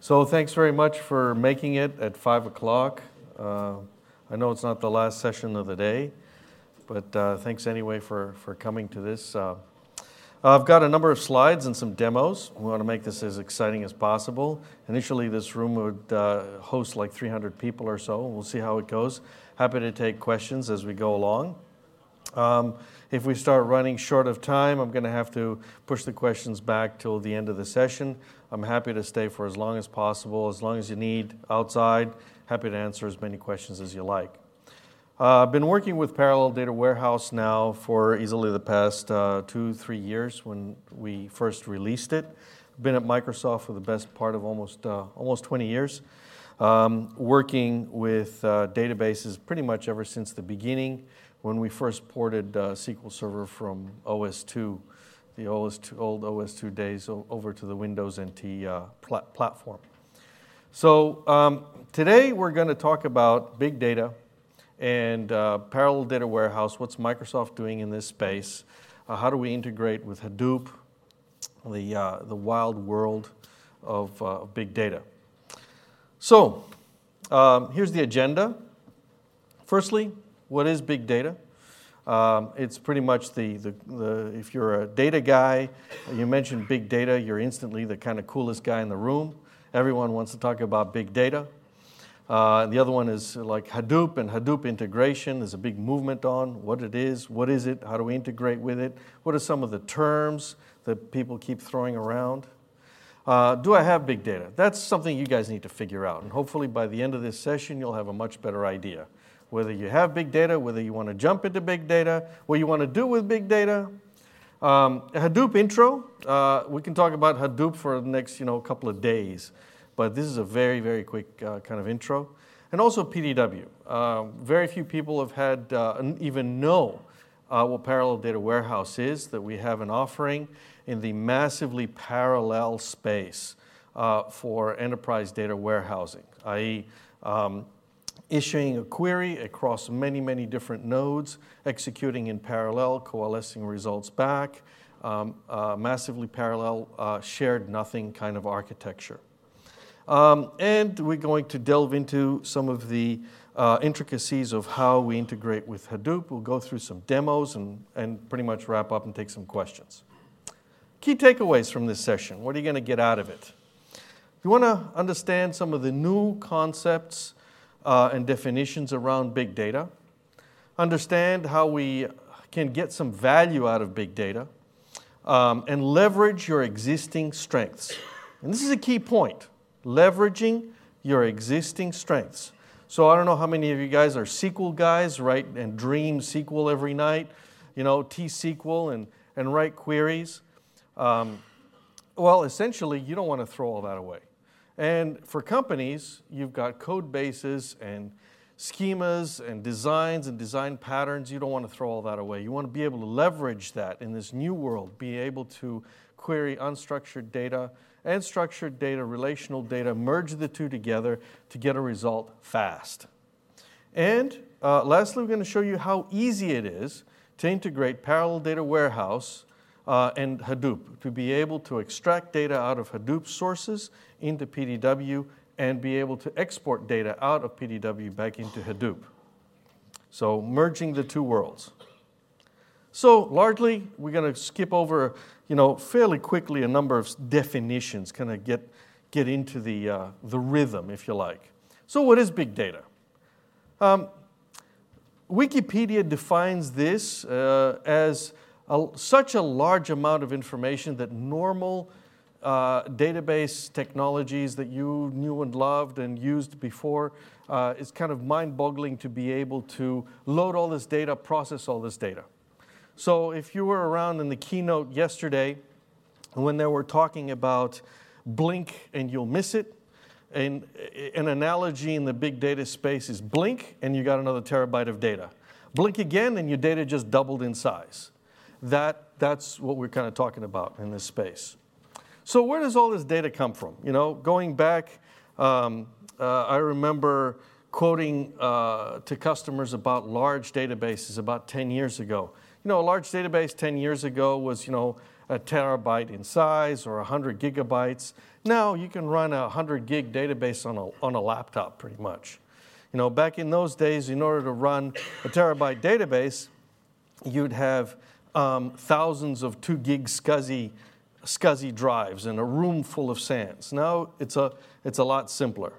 So thanks very much for making it at 5 o'clock. I know it's not the last session of the day, but thanks anyway for coming to this. I've got a number of slides and some demos. We want to make this as exciting as possible. Initially, this room would host like 300 people or so. We'll see how it goes. Happy to take questions as we go along. If we start running short of time, I'm going to have to push the questions back till the end of the session. I'm happy to stay for as long as possible, as long as you need outside. Happy to answer as many questions as you like. I've been working with Parallel Data Warehouse now for easily the past 2-3 years when we first released it. Been at Microsoft for the best part of almost 20 years. Working with databases pretty much ever since the beginning when we first ported SQL Server from OS/2, the old OS/2 days, over to the Windows NT platform. So today we're going to talk about big data and Parallel Data Warehouse. What's Microsoft doing in this space? How do we integrate with Hadoop, the wild world of big data? So here's the agenda. Firstly, what is big data? It's pretty much if you're a data guy, you mention big data, you're instantly the kind of coolest guy in the room. Everyone wants to talk about big data. The other one is like Hadoop and Hadoop integration. There's a big movement on what it is, how do we integrate with it, what are some of the terms that people keep throwing around. Do I have big data? That's something you guys need to figure out. And hopefully by the end of this session, you'll have a much better idea. Whether you have big data, whether you want to jump into big data, what you want to do with big data. Hadoop intro, we can talk about Hadoop for the next couple of days. But this is a very, very quick kind of intro. And also PDW. Very few people have had even know what Parallel Data Warehouse is, that we have an offering in the massively parallel space for enterprise data warehousing, i.e., issuing a query across many, many different nodes, executing in parallel, coalescing results back, massively parallel, shared nothing kind of architecture. And we're going to delve into some of the intricacies of how we integrate with Hadoop. We'll go through some demos and pretty much wrap up and take some questions. Key takeaways from this session. What are you going to get out of it? You want to understand some of the new concepts and definitions around big data. Understand how we can get some value out of big data and leverage your existing strengths. And this is a key point. Leveraging your existing strengths. So I don't know how many of you guys are SQL guys, right, and dream SQL every night, T-SQL and write queries. Well, essentially, you don't want to throw all that away. And for companies, you've got code bases and schemas and designs and design patterns. You don't want to throw all that away. You want to be able to leverage that in this new world, be able to query unstructured data and structured data, relational data, merge the two together to get a result fast. And lastly, we're going to show you how easy it is to integrate Parallel Data Warehouse and Hadoop, to be able to extract data out of Hadoop sources into PDW and be able to export data out of PDW back into Hadoop. So merging the two worlds. So largely, we're going to skip over, fairly quickly a number of definitions, kind of get into the rhythm, if you like. So what is big data? Wikipedia defines this as such a large amount of information that normal database technologies that you knew and loved and used before, it's kind of mind-boggling to be able to load all this data, process all this data. So if you were around in the keynote yesterday when they were talking about blink and you'll miss it, and an analogy in the big data space is blink and you got another terabyte of data. Blink again and your data just doubled in size. That's what we're kind of talking about in this space. So where does all this data come from? Going back, I remember quoting to customers about large databases about 10 years ago. A large database 10 years ago was, a terabyte in size or 100 gigabytes. Now you can run a 100 gig database on a laptop pretty much. You know, back in those days, in order to run a terabyte database, you'd have thousands of 2 gig SCSI drives and a room full of SANs. Now it's a lot simpler.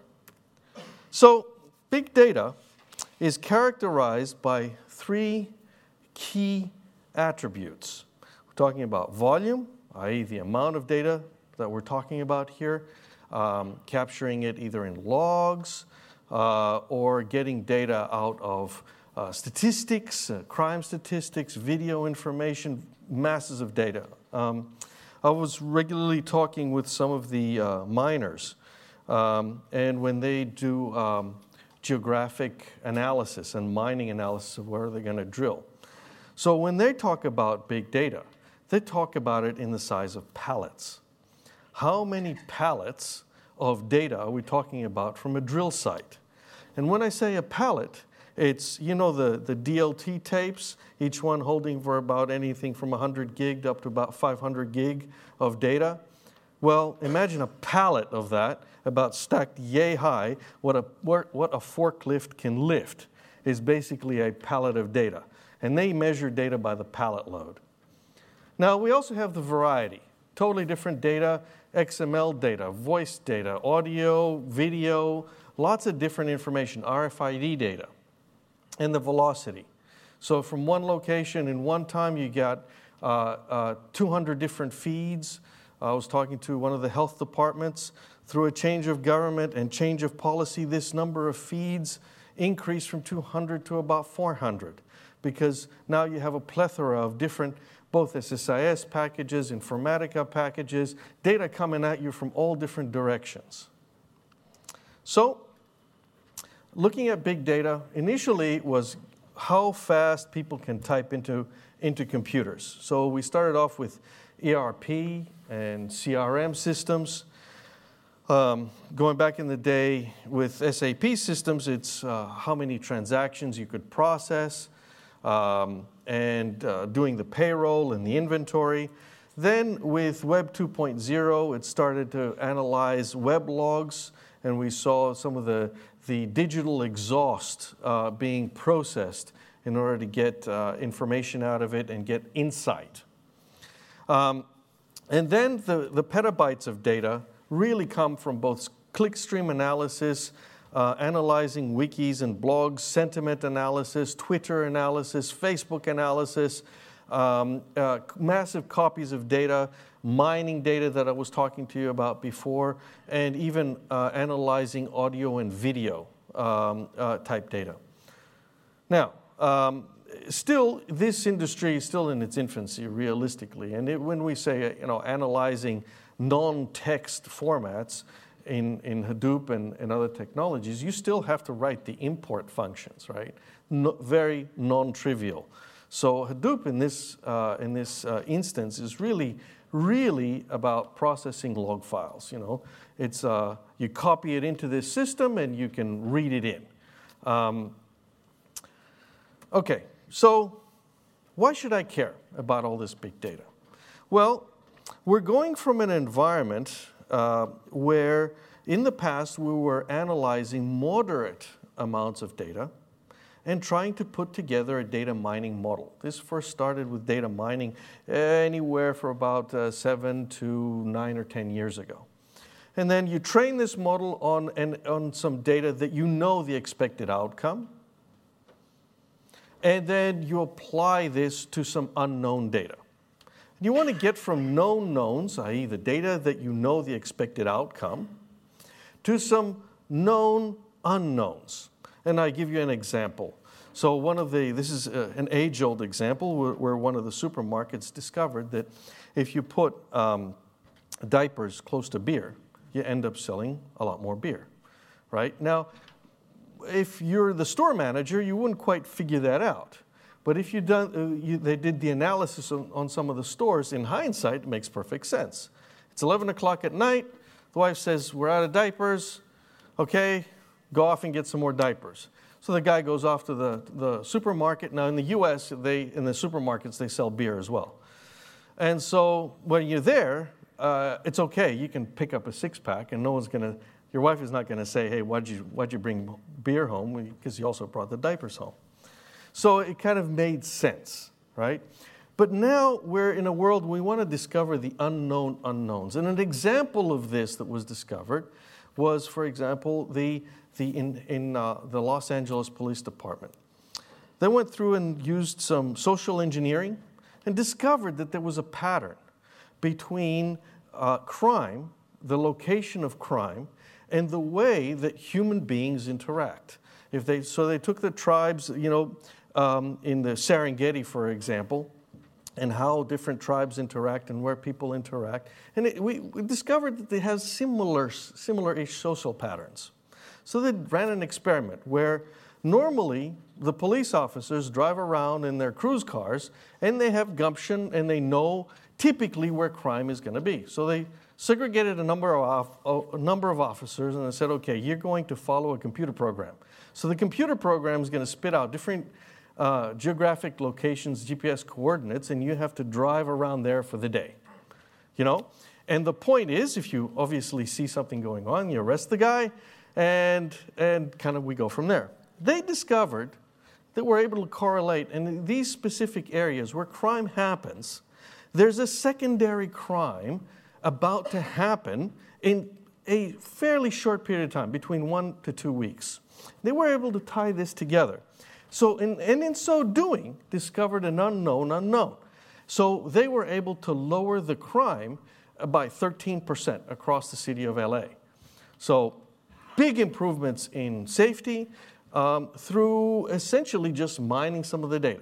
So big data is characterized by 3 key attributes. We're talking about volume, i.e. the amount of data that we're talking about here, capturing it either in logs or getting data out of statistics, crime statistics, video information, masses of data. I was regularly talking with some of the miners, and when they do geographic analysis and mining analysis of where they're going to drill. So when they talk about big data, they talk about it in the size of pallets. How many pallets of data are we talking about from a drill site? And when I say a pallet, it's, you know, the DLT tapes, each one holding for about anything from 100 gig up to about 500 gig of data. Well, imagine a pallet of that, about stacked yay high. What a forklift can lift is basically a pallet of data. And they measure data by the pallet load. Now, we also have the variety. Totally different data, XML data, voice data, audio, video, lots of different information, RFID data, and the velocity. So from one location in one time, you got 200 different feeds. I was talking to one of the health departments. Through a change of government and change of policy, this number of feeds increased from 200 to about 400 because now you have a plethora of different, both SSIS packages, Informatica packages, data coming at you from all different directions. So, looking at big data, initially was how fast people can type into computers. So we started off with ERP and CRM systems. Going back in the day with SAP systems, it's how many transactions you could process and doing the payroll and the inventory. Then with Web 2.0, it started to analyze web logs, and we saw some of the digital exhaust being processed in order to get information out of it and get insight. And then the petabytes of data really come from both clickstream analysis, analyzing wikis and blogs, sentiment analysis, Twitter analysis, Facebook analysis, massive copies of data, mining data that I was talking to you about before, and even analyzing audio and video type data. Now, still, this industry is still in its infancy, realistically. And when we say, analyzing non-text formats in Hadoop and other technologies, you still have to write the import functions, right? Very non-trivial. So Hadoop in this instance is really about processing log files. It's you copy it into this system and you can read it in. Okay, so why should I care about all this big data? Well, we're going from an environment where in the past we were analyzing moderate amounts of data and trying to put together a data mining model. This first started with data mining anywhere for about 7 to 9 or 10 years ago. And then you train this model on some data that you know the expected outcome. And then you apply this to some unknown data. You want to get from known knowns, i.e. the data that you know the expected outcome, to some known unknowns. And I give you an example. So this is an age-old example where one of the supermarkets discovered that if you put diapers close to beer, you end up selling a lot more beer, right? Now, if you're the store manager, you wouldn't quite figure that out. But if they did the analysis on some of the stores, in hindsight, it makes perfect sense. It's 11 o'clock at night. The wife says, we're out of diapers. Okay, go off and get some more diapers. So the guy goes off to the supermarket. Now, in the U.S., in the supermarkets, they sell beer as well. And so when you're there, it's okay. You can pick up a six-pack, and your wife is not going to say, hey, why'd you bring beer home? Because you also brought the diapers home. So it kind of made sense, right? But now we're in a world we want to discover the unknown unknowns. And an example of this that was discovered was, for example, in the Los Angeles Police Department. They went through and used some social engineering and discovered that there was a pattern between crime, the location of crime, and the way that human beings interact. So they took the tribes, in the Serengeti, for example, and how different tribes interact and where people interact. And we discovered that they have similar-ish social patterns. So they ran an experiment where normally the police officers drive around in their cruise cars and they have gumption and they know typically where crime is going to be. So they segregated a number of officers and they said, okay, you're going to follow a computer program. So the computer program is going to spit out different geographic locations, GPS coordinates, and you have to drive around there for the day. And the point is, if you obviously see something going on, you arrest the guy, and kind of we go from there. They discovered that we're able to correlate, and in these specific areas where crime happens, there's a secondary crime about to happen in a fairly short period of time, between 1 to 2 weeks. They were able to tie this together. So, in so doing, discovered an unknown unknown. So they were able to lower the crime by 13% across the city of LA. So big improvements in safety through essentially just mining some of the data.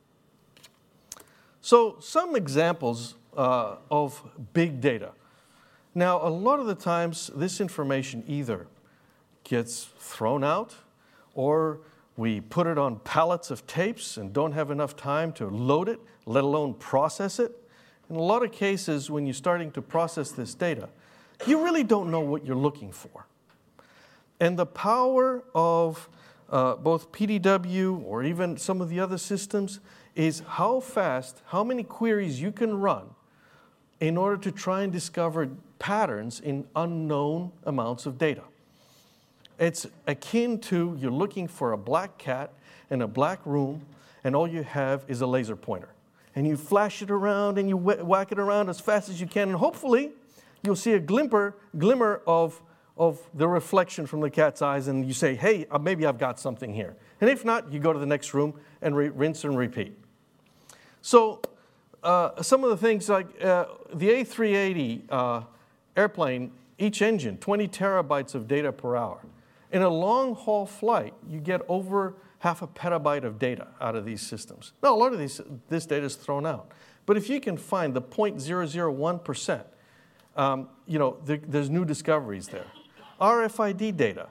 So some examples of big data. Now, a lot of the times, this information either gets thrown out or we put it on pallets of tapes and don't have enough time to load it, let alone process it. In a lot of cases, when you're starting to process this data, you really don't know what you're looking for. And the power of both PDW or even some of the other systems is how fast, how many queries you can run in order to try and discover patterns in unknown amounts of data. It's akin to you're looking for a black cat in a black room, and all you have is a laser pointer. And you flash it around and you whack it around as fast as you can, and hopefully you'll see a glimmer of the reflection from the cat's eyes, and you say, hey, maybe I've got something here. And if not, you go to the next room and rinse and repeat. So some of the things like the A380 airplane, each engine, 20 terabytes of data per hour. In a long-haul flight, you get over half a petabyte of data out of these systems. Now, a lot of this data is thrown out. But if you can find the 0.001%, there's new discoveries there. RFID data.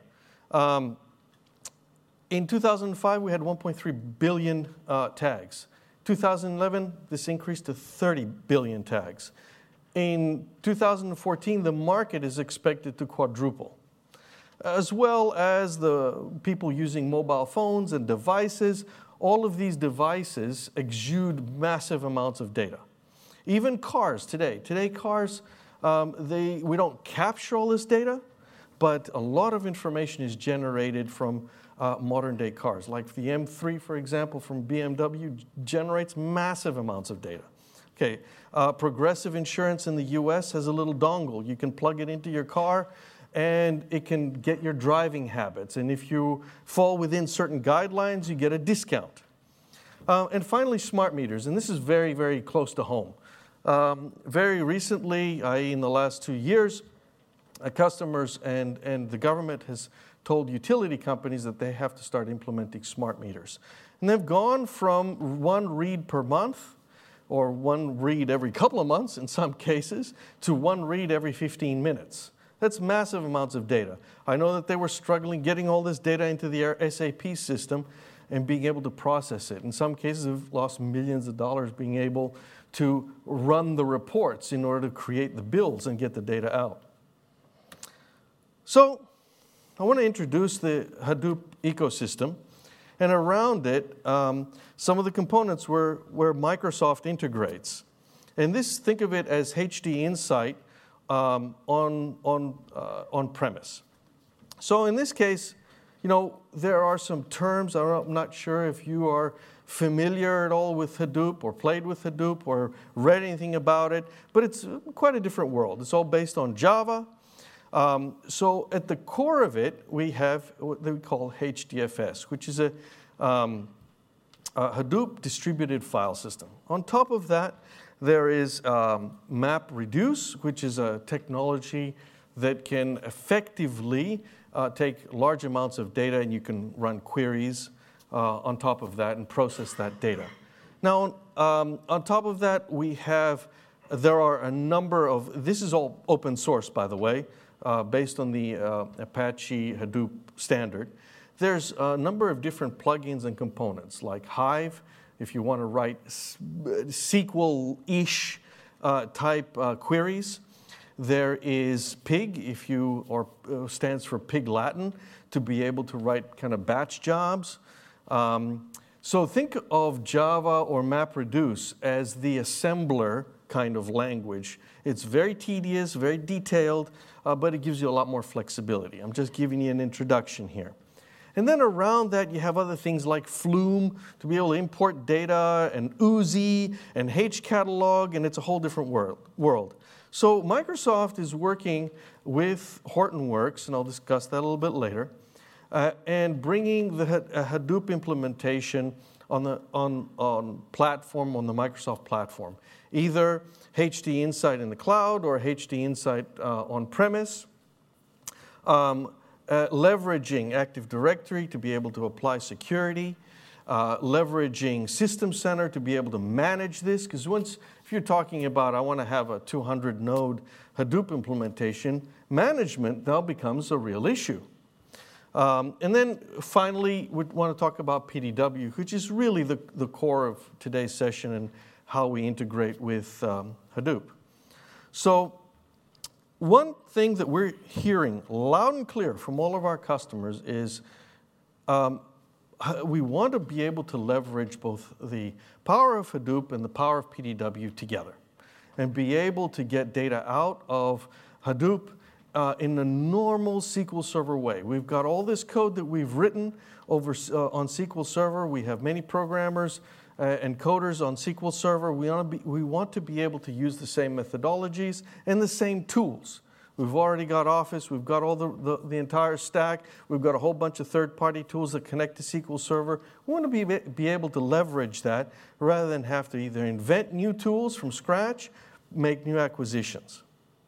In 2005, we had 1.3 billion tags. 2011, this increased to 30 billion tags. In 2014, the market is expected to quadruple, as well as the people using mobile phones and devices. All of these devices exude massive amounts of data. Even cars today. Today, cars, we don't capture all this data, but a lot of information is generated from modern-day cars. Like the M3, for example, from BMW, generates massive amounts of data. Okay, Progressive Insurance in the US has a little dongle. You can plug it into your car, and it can get your driving habits. And if you fall within certain guidelines, you get a discount. And finally, smart meters. And this is very, very close to home. Very recently, i.e. in the last 2 years, customers and the government has told utility companies that they have to start implementing smart meters. And they've gone from 1 read per month, or 1 read every couple of months in some cases, to 1 read every 15 minutes. That's massive amounts of data. I know that they were struggling getting all this data into the SAP system and being able to process it. In some cases, they've lost millions of dollars being able to run the reports in order to create the bills and get the data out. So I want to introduce the Hadoop ecosystem. And around it, some of the components where Microsoft integrates. And this, think of it as HD Insight on premise. So in this case, there are some terms. I'm not sure if you are familiar at all with Hadoop or played with Hadoop or read anything about it, but it's quite a different world. It's all based on Java. So at the core of it, we have what they call HDFS, which is a Hadoop distributed file system. On top of that, there is MapReduce, which is a technology that can effectively take large amounts of data, and you can run queries on top of that and process that data. Now, on top of that, there are a number of, this is all open source, by the way, based on the Apache Hadoop standard. There's a number of different plugins and components, like Hive, if you want to write SQL-ish type queries. There is Pig, stands for Pig Latin, to be able to write kind of batch jobs. So think of Java or MapReduce as the assembler kind of language. It's very tedious, very detailed, but it gives you a lot more flexibility. I'm just giving you an introduction here. And then around that, you have other things like Flume to be able to import data, and Oozie, and HCatalog, and it's a whole different world. So Microsoft is working with Hortonworks, and I'll discuss that a little bit later, and bringing the Hadoop implementation on the Microsoft platform, either HD Insight in the cloud or HD Insight on premise. Leveraging Active Directory to be able to apply security, leveraging System Center to be able to manage this, because if you're talking about, I want to have a 200-node Hadoop implementation, management now becomes a real issue. And then finally, we want to talk about PDW, which is really the core of today's session and how we integrate with Hadoop. So one thing that we're hearing loud and clear from all of our customers is we want to be able to leverage both the power of Hadoop and the power of PDW together and be able to get data out of Hadoop in a normal SQL Server way. We've got all this code that we've written over on SQL Server. We have many programmers and coders on SQL Server. We want to be able to use the same methodologies and the same tools. We've already got Office. We've got all the entire stack. We've got a whole bunch of third-party tools that connect to SQL Server. We want to be able to leverage that rather than have to either invent new tools from scratch, make new acquisitions.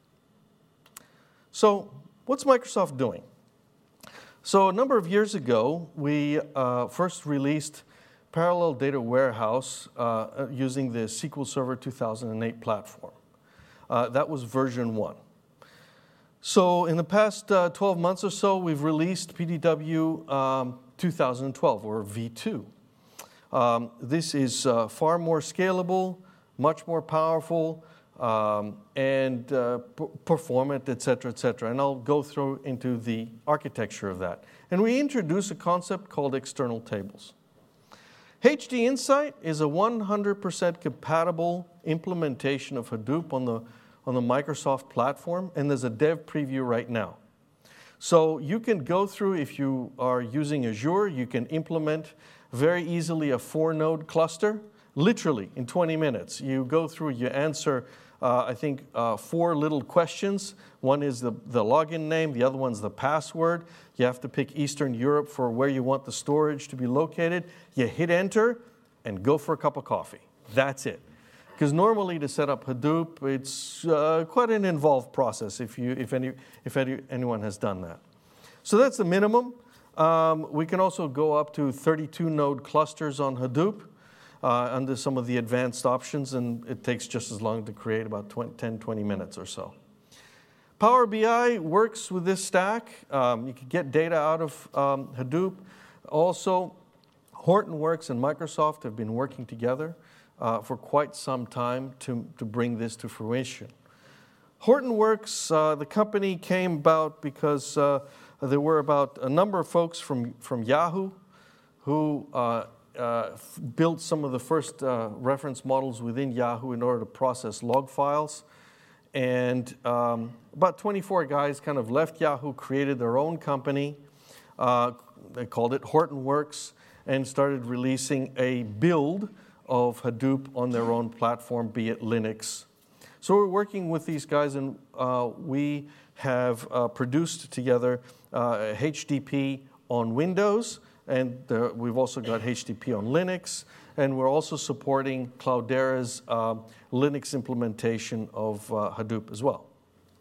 So what's Microsoft doing? So a number of years ago, we first released Parallel Data Warehouse using the SQL Server 2008 platform. That was version 1. So in the past 12 months or so, we've released PDW 2012, or V2. This is far more scalable, much more powerful, and performant, et cetera, et cetera. And I'll go through into the architecture of that. And we introduce a concept called external tables. HD Insight is a 100% compatible implementation of Hadoop on the Microsoft platform, and there's a dev preview right now. So you can go through, if you are using Azure, you can implement very easily a 4-node cluster, literally in 20 minutes. You go through, you answer, I think, 4 little questions. One is the login name, the other one's the password. You have to pick Eastern Europe for where you want the storage to be located. You hit enter and go for a cup of coffee. That's it. Because normally to set up Hadoop, it's quite an involved process if anyone has done that. So that's the minimum. We can also go up to 32-node clusters on Hadoop under some of the advanced options, and it takes just as long to create, about 10, 20 minutes or so. Power BI works with this stack. You can get data out of Hadoop. Also, Hortonworks and Microsoft have been working together for quite some time to bring this to fruition. Hortonworks, the company came about because there were about a number of folks from Yahoo who built some of the first reference models within Yahoo in order to process log files. And about 24 guys kind of left Yahoo, created their own company. They called it Hortonworks, and started releasing a build of Hadoop on their own platform, be it Linux. So we're working with these guys, and we have produced together HDP on Windows, and we've also got HDP on Linux, and we're also supporting Cloudera's Linux implementation of Hadoop as well.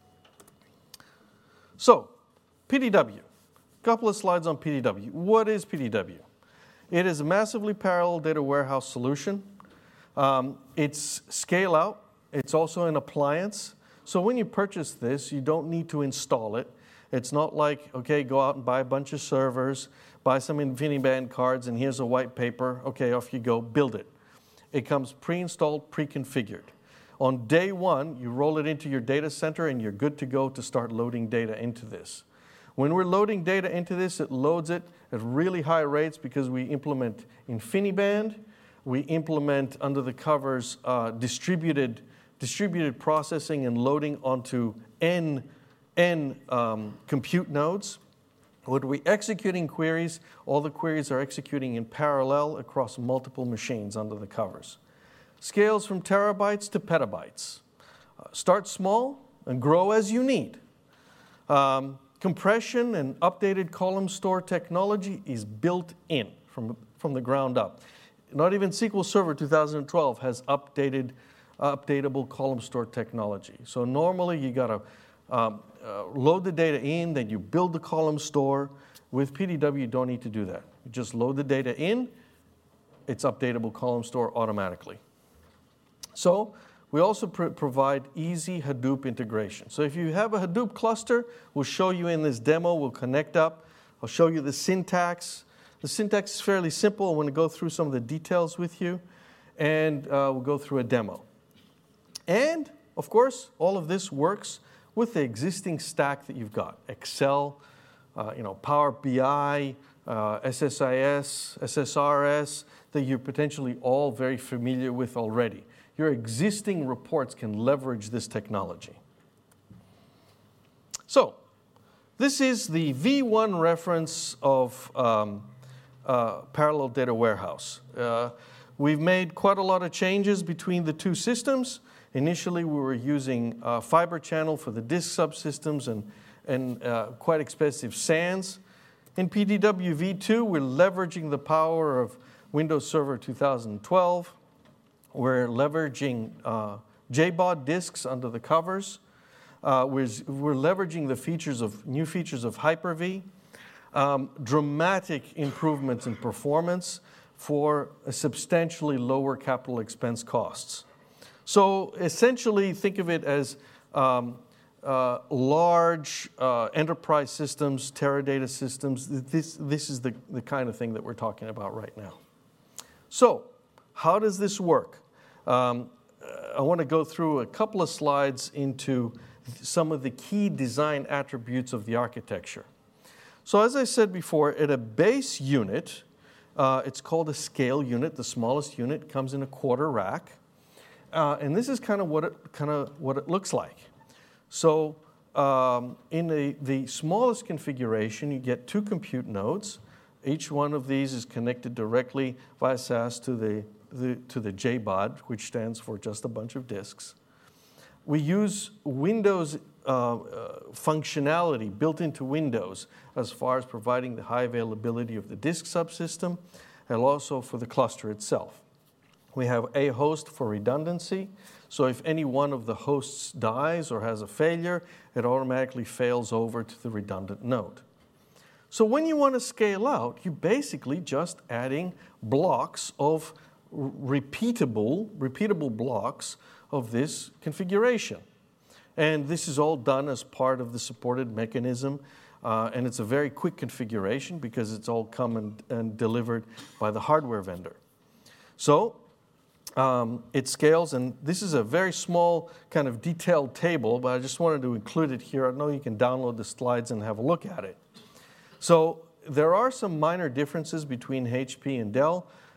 So, PDW. A couple of slides on PDW. What is PDW? It is a massively parallel data warehouse solution. It's scale out. It's also an appliance. So when you purchase this, you don't need to install it. It's not like, okay, go out and buy a bunch of servers, buy some InfiniBand cards, and here's a white paper. Okay, off you go, build it. It comes pre-installed, pre-configured. On day one, you roll it into your data center, and you're good to go to start loading data into this. When we're loading data into this, it loads it at really high rates because we implement InfiniBand. We implement under the covers distributed processing and loading onto n compute nodes. When we're executing queries, all the queries are executing in parallel across multiple machines under the covers. Scales from terabytes to petabytes. Start small and grow as you need. Compression and updated column store technology is built in from the ground up. Not even SQL Server 2012 has updatable column store technology. So normally you got to load the data in, then you build the column store. With PDW, you don't need to do that. You just load the data in, it's updatable column store automatically. So we also provide easy Hadoop integration. So if you have a Hadoop cluster, we'll show you in this demo, we'll connect up. I'll show you the syntax. The syntax is fairly simple. I want to go through some of the details with you, and we'll go through a demo. And, of course, all of this works with the existing stack that you've got. Excel, Power BI, SSIS, SSRS, that you're potentially all very familiar with already. Your existing reports can leverage this technology. So, this is the V1 reference of Parallel Data Warehouse. We've made quite a lot of changes between the two systems. Initially, we were using Fiber Channel for the disk subsystems and quite expensive SANs. In PDW V2, we're leveraging the power of Windows Server 2012. We're leveraging JBOD disks under the covers. We're leveraging the new features of Hyper-V. Dramatic improvements in performance for a substantially lower capital expense costs. So essentially, think of it as large enterprise systems, Teradata systems. This is the kind of thing that we're talking about right now. So how does this work? I want to go through a couple of slides into some of the key design attributes of the architecture. So as I said before, at a base unit, it's called a scale unit. The smallest unit comes in a quarter rack. And this is kind of what it looks like. So in the smallest configuration, you get 2 compute nodes. Each one of these is connected directly via SAS to the JBOD, which stands for just a bunch of disks. We use Windows functionality built into Windows as far as providing the high availability of the disk subsystem and also for the cluster itself. We have a host for redundancy, so if any one of the hosts dies or has a failure, it automatically fails over to the redundant node. So when you want to scale out, you're basically just adding blocks of repeatable blocks of this configuration. And this is all done as part of the supported mechanism, and it's a very quick configuration because it's all come and delivered by the hardware vendor. So it scales, and this is a very small kind of detailed table, but I just wanted to include it here. I know you can download the slides and have a look at it. So there are some minor differences between HP and Dell.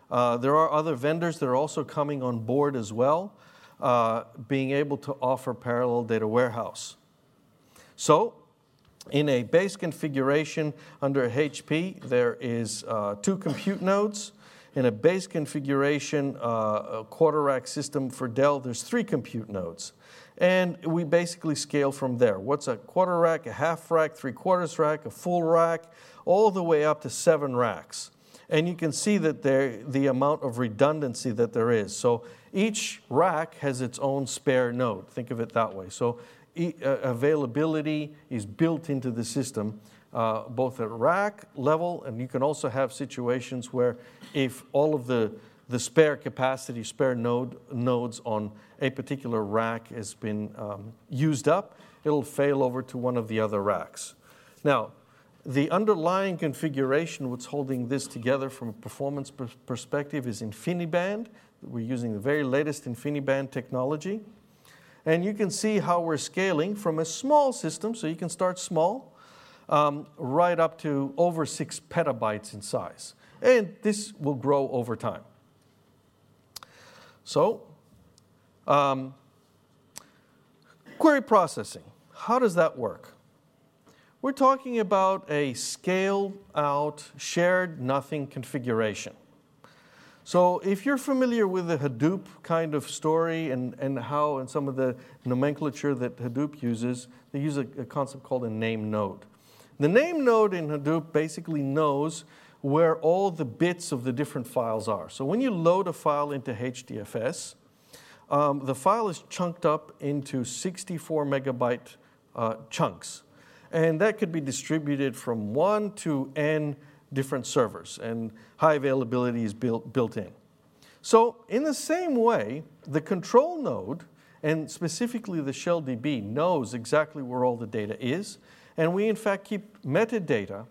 There are other vendors that are also coming on board as well, being able to offer parallel data warehouse. So, in a base configuration under HP, there is 2 compute nodes. In a base configuration, a quarter rack system for Dell, there's 3 compute nodes. And we basically scale from there. What's a quarter rack, a half rack, 3/4 rack, a full rack, all the way up to 7 racks. And you can see that the amount of redundancy that there is. So each rack has its own spare node. Think of it that way. So availability is built into the system, both at rack level, and you can also have situations where if all of the spare capacity, spare nodes on a particular rack has been used up, it'll fail over to one of the other racks. Now, the underlying configuration, what's holding this together from a performance perspective, is InfiniBand. We're using the very latest InfiniBand technology. And you can see how we're scaling from a small system, so you can start small, right up to over 6 petabytes in size. And this will grow over time. So, query processing, how does that work? We're talking about a scaled out, shared nothing configuration. So if you're familiar with the Hadoop kind of story and how and some of the nomenclature that Hadoop uses, they use a concept called a name node. The name node in Hadoop basically knows where all the bits of the different files are. So when you load a file into HDFS, the file is chunked up into 64 megabyte chunks. And that could be distributed from 1 to n different servers, and high availability is built in. So in the same way, the control node, and specifically the ShellDB, knows exactly where all the data is, and we in fact keep metadata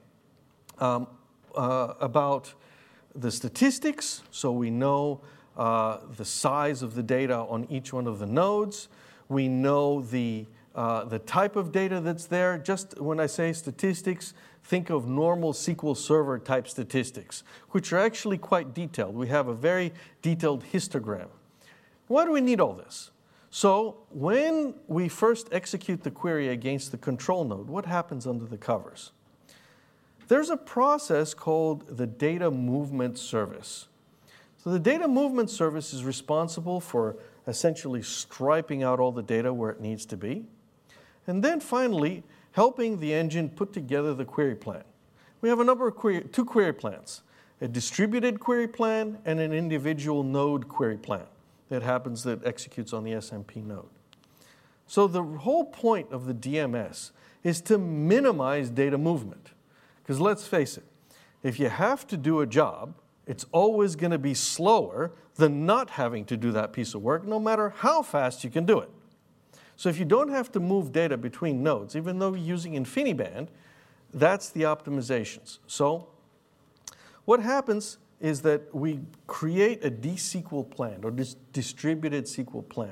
about the statistics, so we know the size of the data on each one of the nodes. We know the type of data that's there. Just when I say statistics, think of normal SQL Server type statistics, which are actually quite detailed. We have a very detailed histogram. Why do we need all this? So when we first execute the query against the control node, what happens under the covers? There's a process called the data movement service. So the data movement service is responsible for essentially striping out all the data where it needs to be. And then finally, helping the engine put together the query plan. We have a number of two query plans, a distributed query plan and an individual node query plan that executes on the SMP node. So the whole point of the DMS is to minimize data movement. Because let's face it, if you have to do a job, it's always going to be slower than not having to do that piece of work, no matter how fast you can do it. So if you don't have to move data between nodes, even though you're using InfiniBand, that's the optimizations. So what happens is that we create a D-SQL plan, or distributed SQL plan,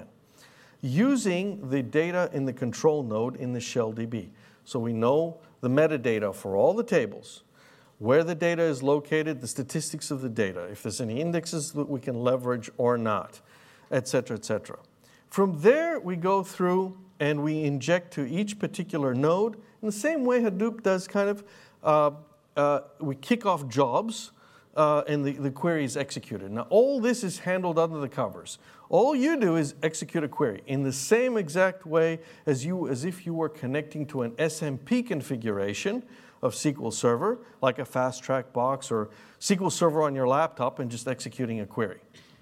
using the data in the control node in the ShellDB. So we know the metadata for all the tables, where the data is located, the statistics of the data, if there's any indexes that we can leverage or not, et cetera, et cetera. From there, we go through and we inject to each particular node in the same way Hadoop does kind of, we kick off jobs and the query is executed. Now, all this is handled under the covers. All you do is execute a query in the same exact way as if you were connecting to an SMP configuration of SQL Server, like a Fast Track box or SQL Server on your laptop, and just executing a query.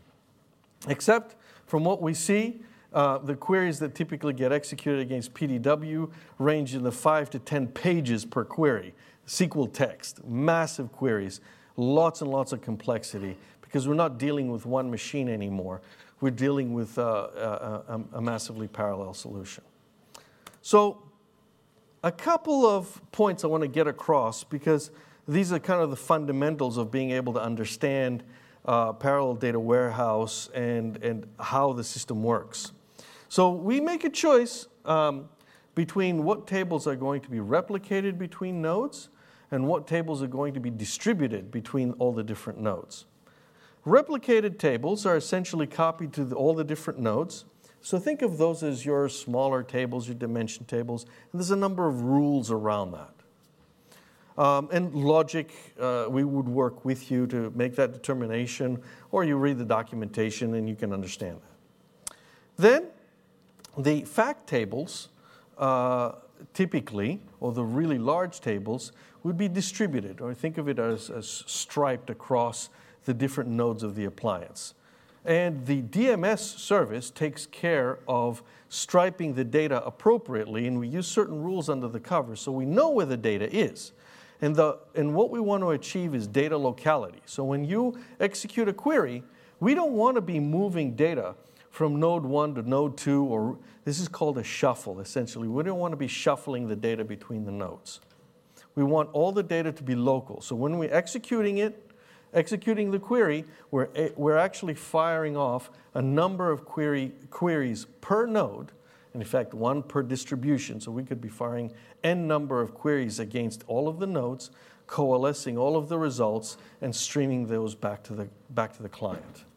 Except from what we see, the queries that typically get executed against PDW range in the 5 to 10 pages per query. SQL text, massive queries, lots and lots of complexity, because we're not dealing with one machine anymore. We're dealing with a massively parallel solution. So a couple of points I want to get across, because these are kind of the fundamentals of being able to understand parallel data warehouse and how the system works. So we make a choice between what tables are going to be replicated between nodes and what tables are going to be distributed between all the different nodes. Replicated tables are essentially copied to all the different nodes. So think of those as your smaller tables, your dimension tables, and there's a number of rules around that. And logic, we would work with you to make that determination, or you read the documentation and you can understand that. Then, the fact tables, typically, or the really large tables, would be distributed, or think of it as striped across the different nodes of the appliance. And the DMS service takes care of striping the data appropriately, and we use certain rules under the cover so we know where the data is. And what we want to achieve is data locality. So when you execute a query, we don't want to be moving data from node 1 to node 2, or this is called a shuffle, essentially. We don't want to be shuffling the data between the nodes. We want all the data to be local. So when we're executing the query, we're actually firing off a number of queries per node, and in fact, one per distribution. So we could be firing n number of queries against all of the nodes, coalescing all of the results, and streaming those back to the client.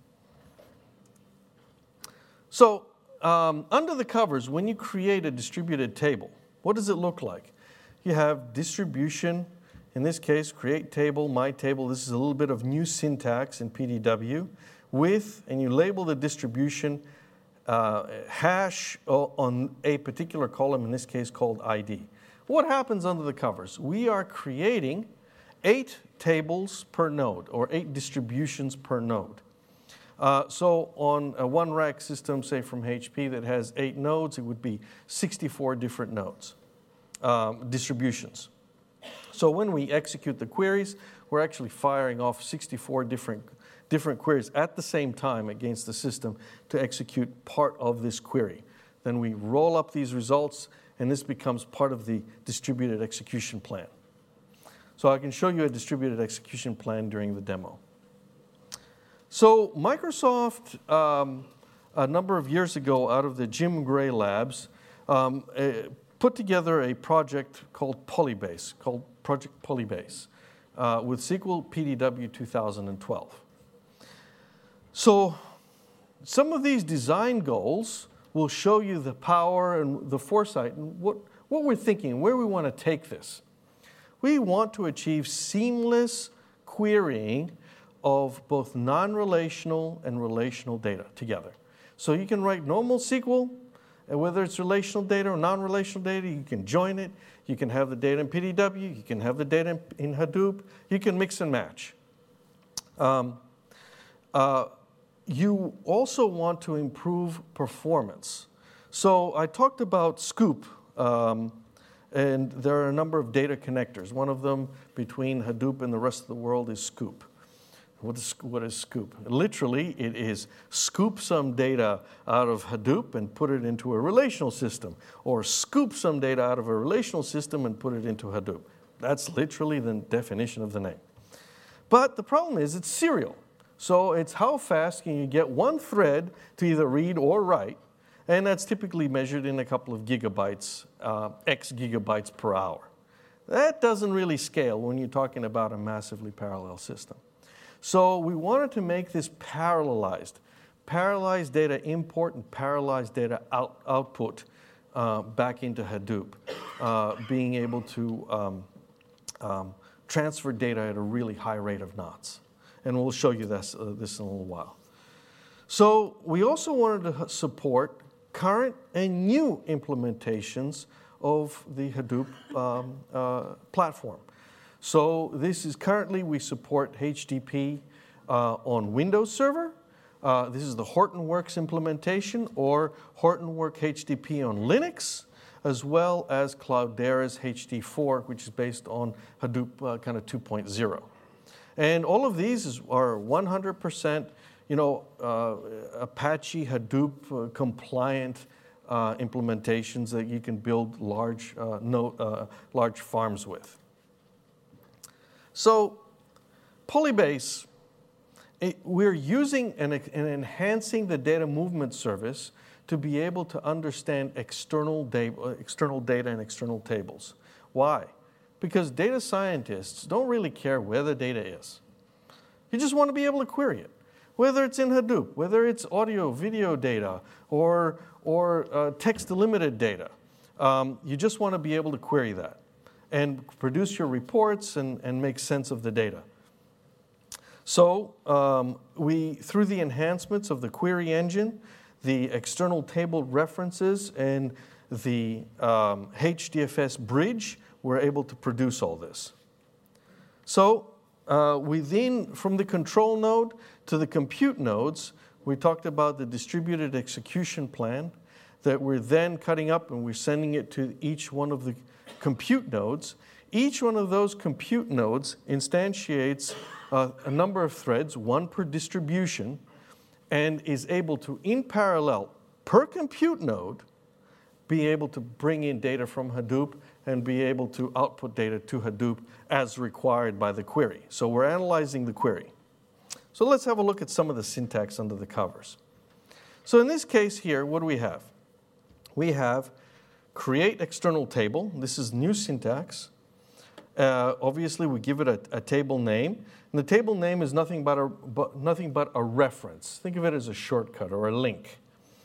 So under the covers, when you create a distributed table, what does it look like? You have distribution. In this case, create table, my table. This is a little bit of new syntax in PDW and you label the distribution hash on a particular column, in this case called ID. What happens under the covers? We are creating 8 tables per node, or 8 distributions per node. So on a one rack system, say from HP, that has 8 nodes, it would be 64 different nodes, distributions. So when we execute the queries, we're actually firing off 64 different queries at the same time against the system to execute part of this query. Then we roll up these results, and this becomes part of the distributed execution plan. So I can show you a distributed execution plan during the demo. So Microsoft, a number of years ago, out of the Jim Gray labs, put together a project called Polybase, called Project Polybase, with SQL PDW 2012. So some of these design goals will show you the power and the foresight and what we're thinking, where we want to take this. We want to achieve seamless querying of both non-relational and relational data together. So you can write normal SQL, and whether it's relational data or non-relational data, you can join it. You can have the data in PDW. You can have the data in Hadoop. You can mix and match. You also want to improve performance. So I talked about Scoop, and there are a number of data connectors. One of them between Hadoop and the rest of the world is Scoop. What is Scoop? Literally, it is scoop some data out of Hadoop and put it into a relational system, or scoop some data out of a relational system and put it into Hadoop. That's literally the definition of the name. But the problem is it's serial. So it's how fast can you get one thread to either read or write, and that's typically measured in a couple of gigabytes, X gigabytes per hour. That doesn't really scale when you're talking about a massively parallel system. So we wanted to make this parallelized data import and parallelized data output back into Hadoop, being able to transfer data at a really high rate of knots. And we'll show you this in a little while. So we also wanted to support current and new implementations of the Hadoop platform. So this is currently, we support HDP on Windows Server. This is the Hortonworks implementation, or Hortonworks HDP on Linux, as well as Cloudera's HD4, which is based on Hadoop kind of 2.0. And all of these are 100%, Apache Hadoop compliant implementations that you can build large farms with. So Polybase, we're using and enhancing the data movement service to be able to understand external data and external tables. Why? Because data scientists don't really care where the data is. You just want to be able to query it. whether it's in Hadoop, whether it's audio, video data, or text-delimited data. You just want to be able to query that and produce your reports and make sense of the data. So through the enhancements of the query engine, the external table references, and the HDFS bridge, we're able to produce all this. So from the control node to the compute nodes, we talked about the distributed execution plan that we're then cutting up and we're sending it to each one of the compute nodes. Each one of those compute nodes instantiates a number of threads, one per distribution, and is able to, in parallel, per compute node, be able to bring in data from Hadoop and be able to output data to Hadoop as required by the query. So we're analyzing the query. So let's have a look at some of the syntax under the covers. So in this case here, what do we have? We have create external table. This is new syntax. Obviously, we give it a table name. And the table name is nothing but a reference. Think of it as a shortcut or a link.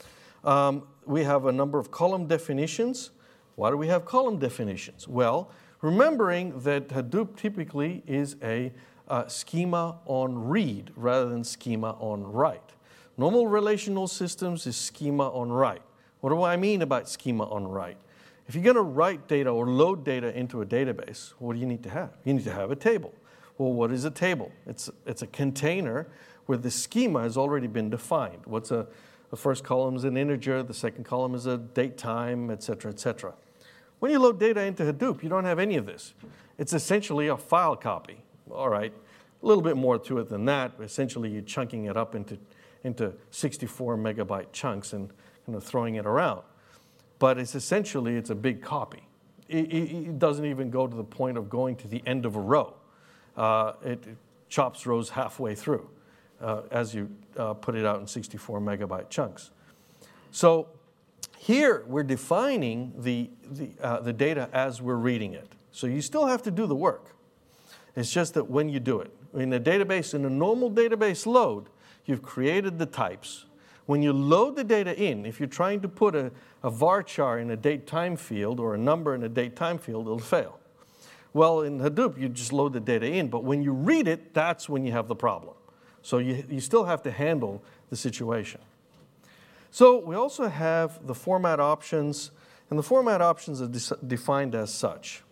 We have a number of column definitions. Why do we have column definitions? Well, remembering that Hadoop typically is a schema on read rather than schema on write. Normal relational systems is schema on write. What do I mean about schema on write? If you're going to write data or load data into a database, what do you need to have? You need to have a table. Well, what is a table? It's a container where the schema has already been defined. The first column is an integer, the second column is a date time, et cetera, et cetera. When you load data into Hadoop, you don't have any of this. It's essentially a file copy. All right, a little bit more to it than that. But essentially, you're chunking it up into 64 megabyte chunks and kind of throwing it around. But it's a big copy. It doesn't even go to the point of going to the end of a row. It chops rows halfway through as you put it out in 64 megabyte chunks. So here we're defining the data as we're reading it. So you still have to do the work. It's just that when you do it. In a database, in a normal database load, you've created the types. When you load the data in, if you're trying to put a varchar in a date time field or a number in a date time field, it'll fail. Well, in Hadoop, you just load the data in, but when you read it, that's when you have the problem. So you still have to handle the situation. So we also have the format options, and the format options are defined as such.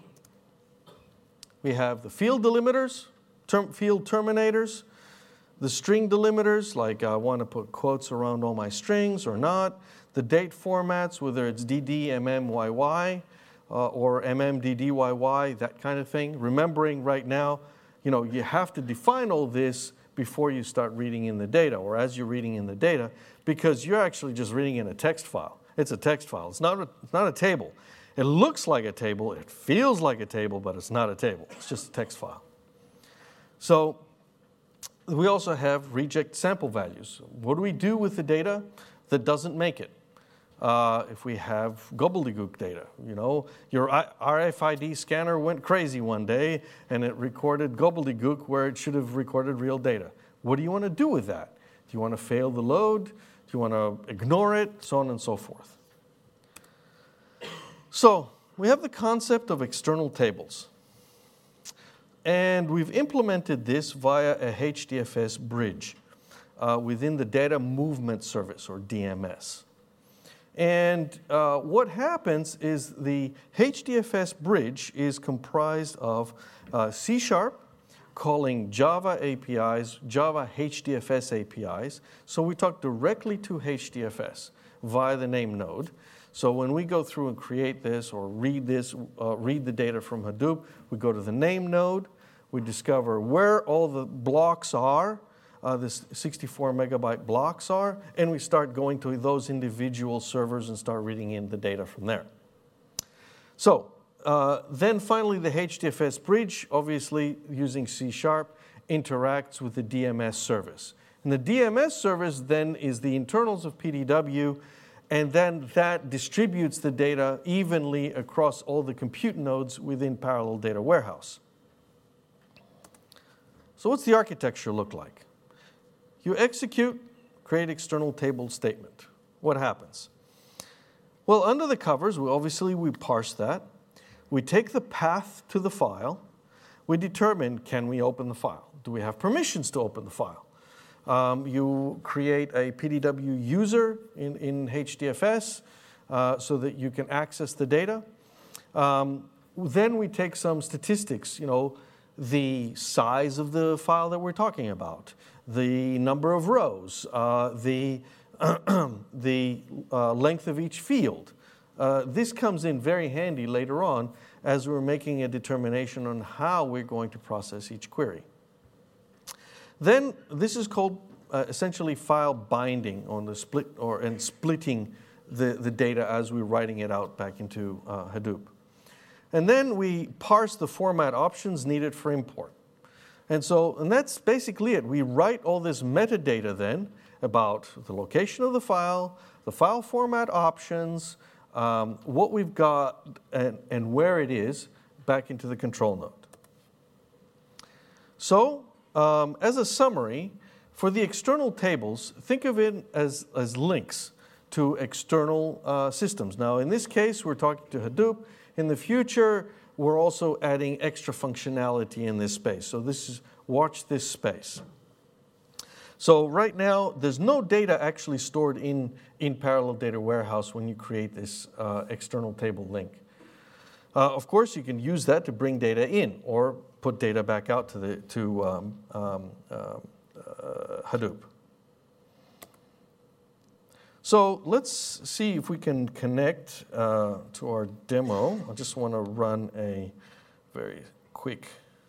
We have the field delimiters, field terminators, the string delimiters, like I want to put quotes around all my strings or not, the date formats, whether it's DD, MMYY, or MMDDYY, that kind of thing. Remembering right now, you have to define all this before you start reading in the data, or as you're reading in the data, because you're actually just reading in a text file. It's a text file. It's not a table. It looks like a table. It feels like a table, but it's not a table. It's just a text file. So we also have reject sample values. What do we do with the data that doesn't make it? If we have gobbledygook data, your RFID scanner went crazy one day and it recorded gobbledygook where it should have recorded real data. What do you want to do with that? Do you want to fail the load? Do you want to ignore it? So on and so forth. So we have the concept of external tables. And we've implemented this via a HDFS bridge within the Data Movement Service, or DMS. And what happens is the HDFS bridge is comprised of C# calling Java APIs, Java HDFS APIs. So we talk directly to HDFS via the name node. So when we go through and create this or read the data from Hadoop, we go to the name node, we discover where all the blocks are, the 64 megabyte blocks are, and we start going to those individual servers and start reading in the data from there. So then finally the HDFS bridge, obviously using C#, interacts with the DMS service. And the DMS service then is the internals of PDW, and then that distributes the data evenly across all the compute nodes within Parallel Data Warehouse. So what's the architecture look like? you execute create external table statement. What happens? Well, under the covers, we parse that. We take the path to the file. We determine, can we open the file? Do we have permissions to open the file? You create a PDW user in HDFS so that you can access the data. Then we take some statistics, the size of the file that we're talking about, the number of rows, the length of each field. This comes in very handy later on as we're making a determination on how we're going to process each query. Then this is called essentially file binding on the split and splitting the data as we're writing it out back into Hadoop. And then we parse the format options needed for import. And that's basically it. We write all this metadata then about the location of the file format options, what we've got and where it is back into the control node. So as a summary, for the external tables, think of it as links to external systems. Now, in this case, we're talking to Hadoop. In the future, we're also adding extra functionality in this space. So watch this space. So right now, there's no data actually stored in Parallel Data Warehouse when you create this external table link. Of course, you can use that to bring data in or put data back out to Hadoop. So let's see if we can connect to our demo. I just want to run a very quick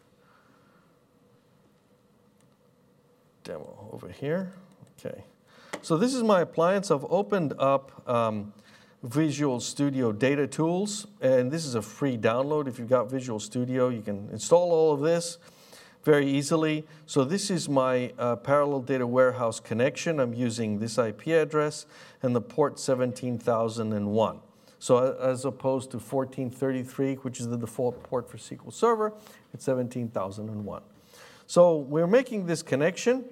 demo over here. Okay. So this is my appliance. I've opened up Visual Studio Data Tools, and this is a free download. If you've got Visual Studio, you can install all of this very easily. So this is my Parallel Data Warehouse connection. I'm using this IP address and the port 17,001. So as opposed to 1433, which is the default port for SQL Server, it's 17,001. So we're making this connection.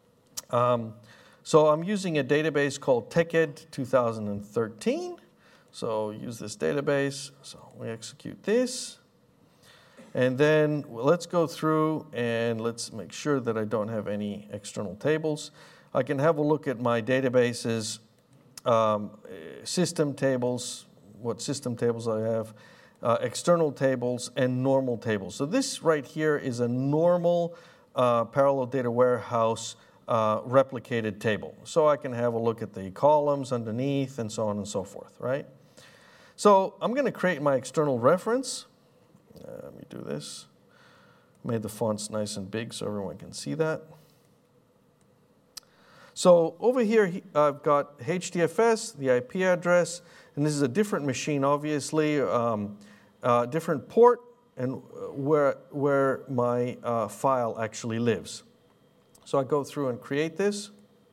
So I'm using a database called TechEd 2013. So use this database. So we execute this. And then let's go through and let's make sure that I don't have any external tables. I can have a look at my databases, system tables, what system tables I have, external tables, and normal tables. So this right here is a normal Parallel Data Warehouse replicated table. So I can have a look at the columns underneath and so on and so forth, right? So I'm going to create my external reference. Let me do this. Made the fonts nice and big so everyone can see that. So over here, I've got HDFS, the IP address, and this is a different machine, obviously, different port, and where my file actually lives. So I go through and create this.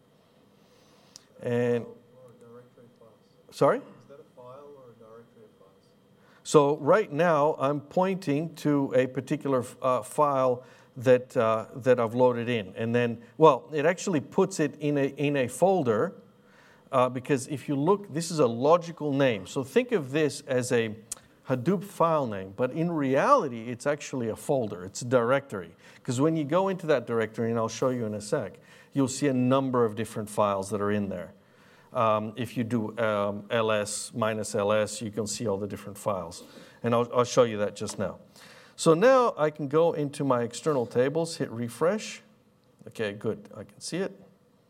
And directory files. Sorry? Is that a file or a directory of files? So right now, I'm pointing to a particular file that I've loaded in. And then, well, it actually puts it in a folder because if you look, this is a logical name. So think of this as a Hadoop file name, but in reality, it's actually a folder. It's a directory. Because when you go into that directory, and I'll show you in a sec, you'll see a number of different files that are in there. If you do ls, -ls, you can see all the different files. And I'll show you that just now. So now I can go into my external tables, hit refresh. Okay, good, I can see it.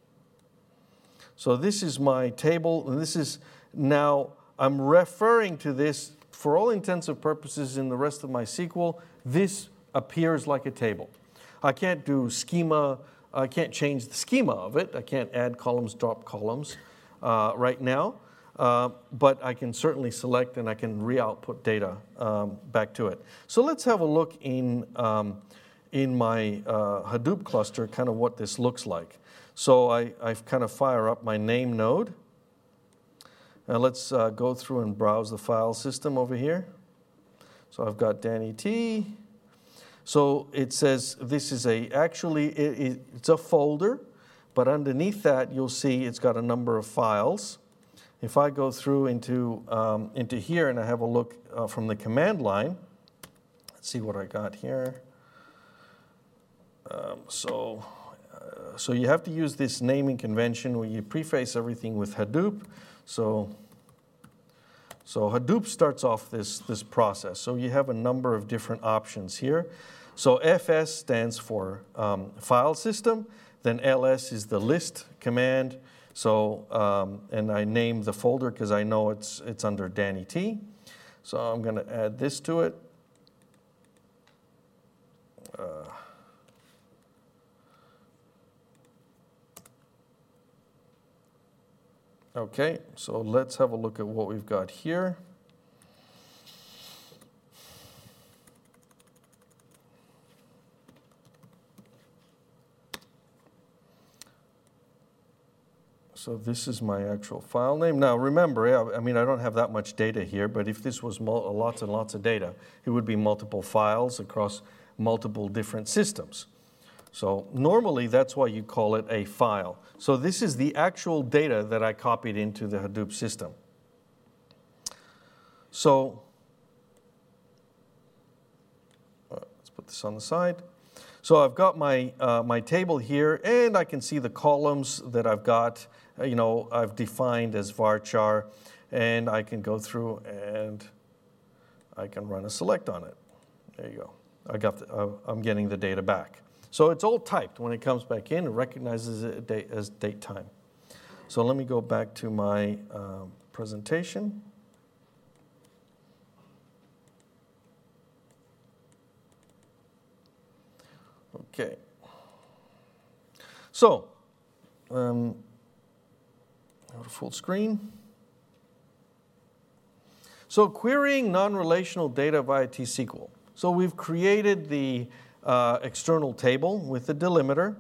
So this is my table, and this is now, I'm referring to this, for all intents and purposes in the rest of my SQL, this appears like a table. I can't do schema, I can't change the schema of it. I can't add columns, drop columns right now. But I can certainly select and I can re-output data back to it. So let's have a look in my Hadoop cluster, kind of what this looks like. So I kind of fire up my name node. Let's go through and browse the file system over here. So I've got Danny T. So it says this is it's a folder, but underneath that, you'll see it's got a number of files. If I go through into here and I have a look from the command line, let's see what I got here. So you have to use this naming convention where you preface everything with Hadoop. So Hadoop starts off this process. So you have a number of different options here. So FS stands for file system. Then LS is the list command. So and I named the folder because I know it's under Danny T. So I'm going to add this to it. Okay, so let's have a look at what we've got here. So this is my actual file name. Now remember, I mean, I don't have that much data here, but if this was lots and lots of data, it would be multiple files across multiple different systems. So normally that's why you call it a file. So this is the actual data that I copied into the Hadoop system. So let's put this on the side. So I've got my my table here, and I can see the columns that I've got. I've defined as varchar, and I can go through and I can run a select on it. There you go. I'm getting the data back. So it's all typed. When it comes back in, it recognizes it as date time. So let me go back to my presentation. Okay. So, go to full screen. So querying non-relational data via T-SQL. So we've created the external table with the delimiter.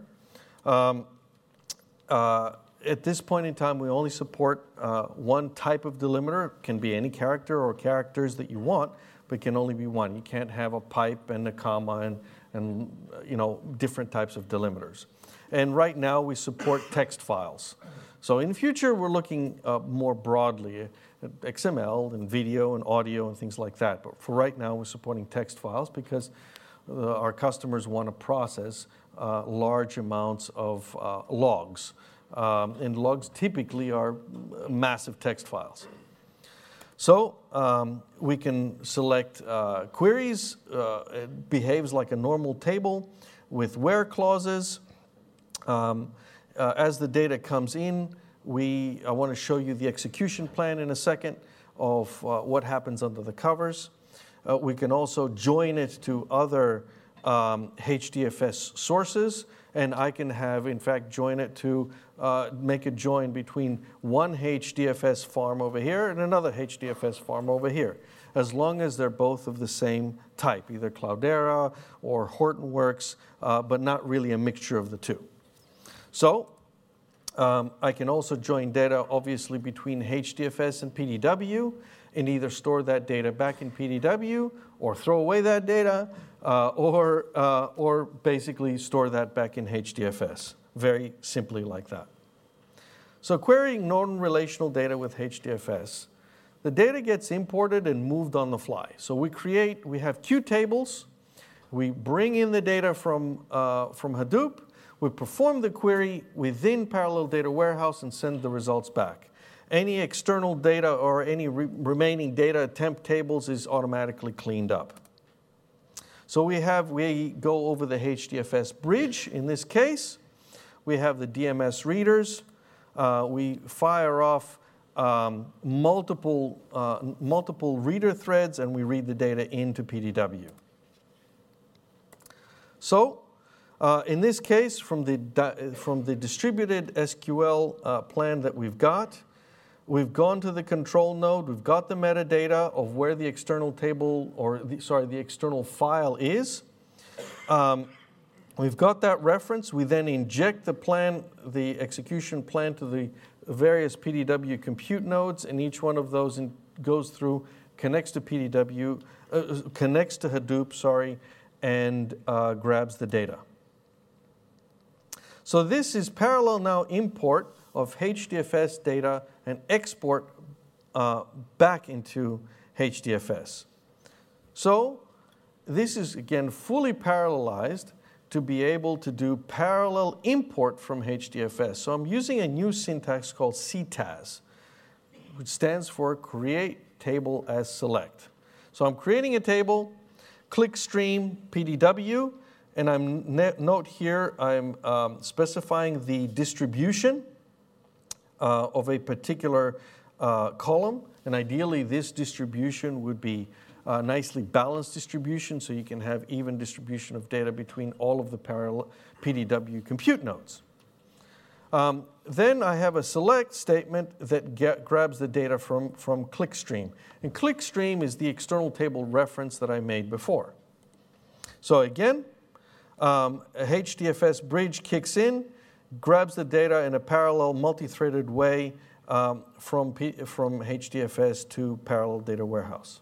At this point in time, we only support one type of delimiter. It can be any character or characters that you want, but it can only be one. You can't have a pipe and a comma and different types of delimiters. And right now, we support text files. So in the future, we're looking more broadly at XML and video and audio and things like that. But for right now, we're supporting text files because our customers want to process large amounts of logs. And logs typically are massive text files. So we can select queries. It behaves like a normal table with where clauses. As the data comes in, I want to show you the execution plan in a second of what happens under the covers. We can also join it to other HDFS sources, and I can have, in fact, join it to make a join between one HDFS farm over here and another HDFS farm over here, as long as they're both of the same type, either Cloudera or Hortonworks, but not really a mixture of the two. So I can also join data, obviously, between HDFS and PDW, and either store that data back in PDW or throw away that data or basically store that back in HDFS. Very simply like that. So querying non-relational data with HDFS, the data gets imported and moved on the fly. So we have Q tables. We bring in the data from Hadoop. We perform the query within Parallel Data Warehouse and send the results back. Any external data or any remaining data temp tables is automatically cleaned up. So we go over the HDFS bridge. In this case, we have the DMS readers. We fire off multiple reader threads, and we read the data into PDW. So in this case, from the distributed SQL plan that we've gone to the control node. We've got the metadata of where the external table, the external file is. We've got that reference. We then inject the execution plan to the various PDW compute nodes, and each one of those goes through, connects to PDW, connects to Hadoop, and grabs the data. So this is parallel now import of HDFS data and export back into HDFS. So this is, again, fully parallelized to be able to do parallel import from HDFS. So I'm using a new syntax called CTAS, which stands for Create Table as Select. So I'm creating a table, clickstream PDW, and note here I'm specifying the distribution of a particular column, and ideally this distribution would be a nicely balanced distribution, so you can have even distribution of data between all of the parallel PDW compute nodes. Then I have a select statement that grabs the data from clickstream. And clickstream is the external table reference that I made before. So again, a HDFS bridge kicks in, grabs the data in a parallel multi-threaded way from HDFS to parallel data warehouse.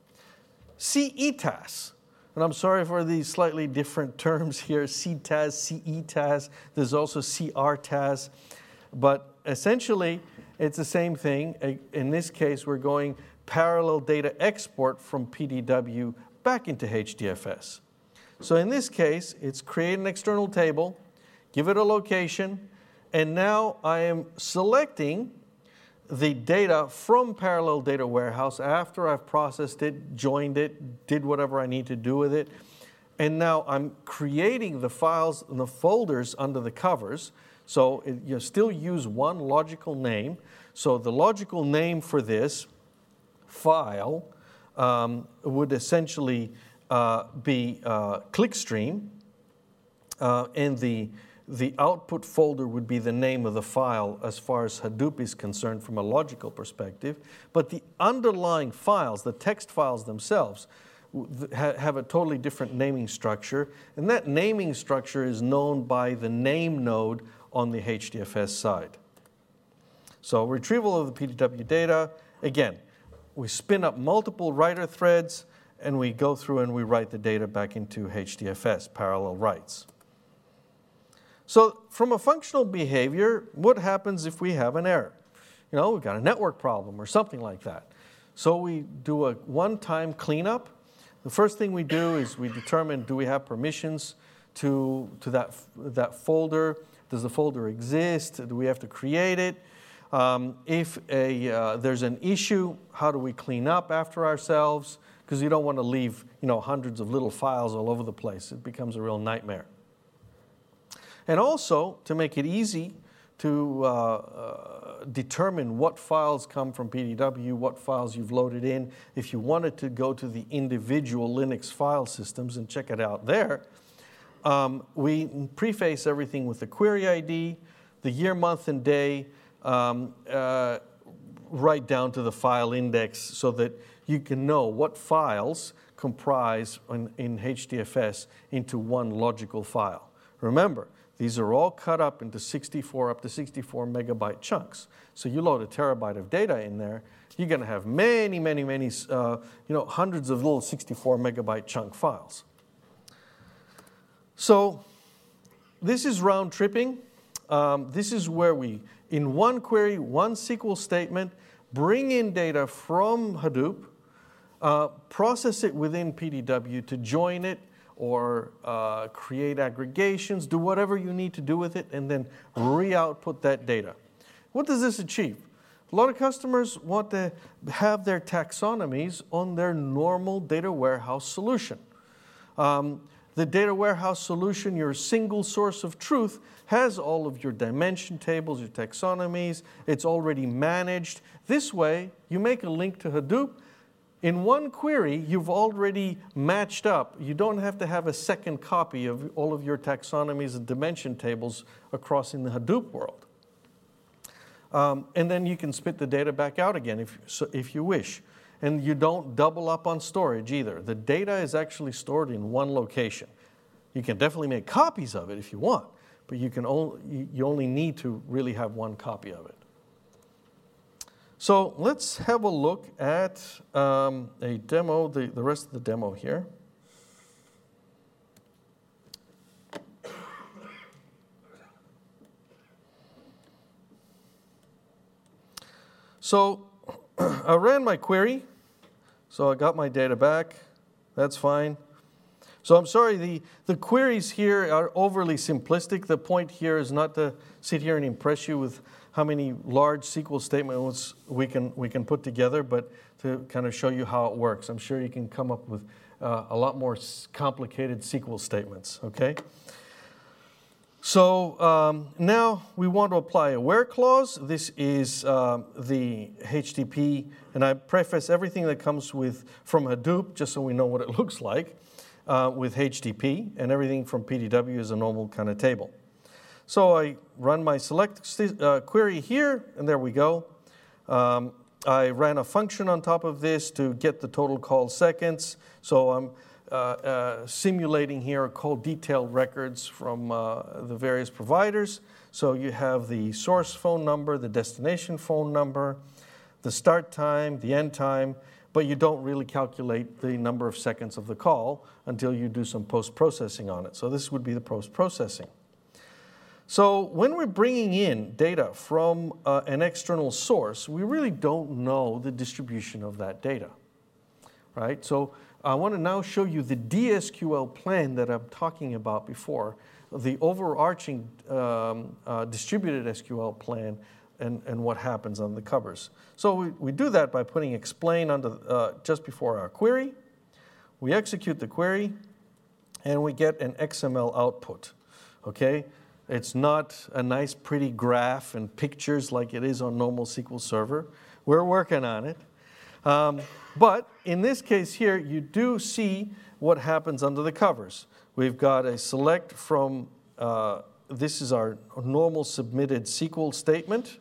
CETAS, and I'm sorry for these slightly different terms here, CTAS, CETAS, there's also CRTAS, but essentially it's the same thing. In this case, we're going parallel data export from PDW back into HDFS. So in this case, it's create an external table, give it a location, and now I am selecting the data from parallel data warehouse after I've processed it, joined it, did whatever I need to do with it. And now I'm creating the files and the folders under the covers. So you still use one logical name. So the logical name for this file would essentially be clickstream, and the output folder would be the name of the file as far as Hadoop is concerned from a logical perspective. But the underlying files, the text files themselves, have a totally different naming structure. And that naming structure is known by the name node on the HDFS side. So retrieval of the PDW data, again, we spin up multiple writer threads, and we go through and we write the data back into HDFS, parallel writes. So from a functional behavior, what happens if we have an error? You know, we've got a network problem or something like that. So we do a one-time cleanup. The first thing we do is we determine, do we have permissions to that folder? Does the folder exist? Do we have to create it? If there's an issue, how do we clean up after ourselves? Because you don't want to leave, hundreds of little files all over the place. It becomes a real nightmare. And also, to make it easy to determine what files come from PDW, what files you've loaded in, if you wanted to go to the individual Linux file systems and check it out there, we preface everything with the query ID, the year, month, and day, right down to the file index so that you can know what files comprise in HDFS into one logical file. Remember, these are all cut up into up to 64 megabyte chunks. So you load a terabyte of data in there, you're going to have many, hundreds of little 64 megabyte chunk files. So this is round tripping. This is where we, in one query, one SQL statement, bring in data from Hadoop, process it within PDW to join it, or create aggregations, do whatever you need to do with it, and then re-output that data. What does this achieve? A lot of customers want to have their taxonomies on their normal data warehouse solution. The data warehouse solution, your single source of truth, has all of your dimension tables, your taxonomies. It's already managed. This way, you make a link to Hadoop. In one query, you've already matched up. You don't have to have a second copy of all of your taxonomies and dimension tables across in the Hadoop world. And then you can spit the data back out again if you wish. And you don't double up on storage either. The data is actually stored in one location. You can definitely make copies of it if you want, but you only need to really have one copy of it. So let's have a look at a demo, the rest of the demo here. So I ran my query. So I got my data back. That's fine. So I'm sorry, the queries here are overly simplistic. The point here is not to sit here and impress you with how many large SQL statements we can put together, but to kind of show you how it works. I'm sure you can come up with a lot more complicated SQL statements, okay? So now we want to apply a where clause. This is the HTTP, and I preface everything that comes from Hadoop, just so we know what it looks like, with HTTP, and everything from PDW is a normal kind of table. So I run my select query here, and there we go. I ran a function on top of this to get the total call seconds. So I'm simulating here call detailed records from the various providers. So you have the source phone number, the destination phone number, the start time, the end time, but you don't really calculate the number of seconds of the call until you do some post-processing on it. So this would be the post-processing. So when we're bringing in data from an external source, we really don't know the distribution of that data, right? So I want to now show you the DSQL plan that I'm talking about before, the overarching distributed SQL plan and what happens on the covers. So we do that by putting explain under just before our query. We execute the query, and we get an XML output, okay? It's not a nice, pretty graph and pictures like it is on normal SQL Server. We're working on it. But in this case here, you do see what happens under the covers. We've got a select from, this is our normal submitted SQL statement,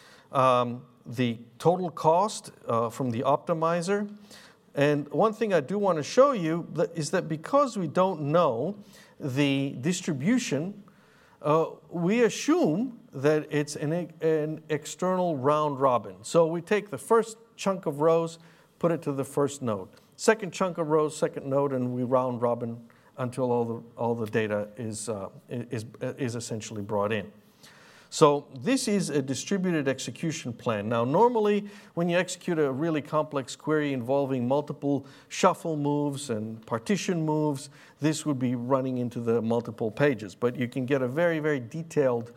the total cost from the optimizer. And one thing I do want to show you is that because we don't know the distribution, we assume that it's an external round robin. So we take the first chunk of rows, put it to the first node. Second chunk of rows, second node, and we round robin until all the data is essentially brought in. So this is a distributed execution plan. Now, normally, when you execute a really complex query involving multiple shuffle moves and partition moves, this would be running into the multiple pages. But you can get a very, very detailed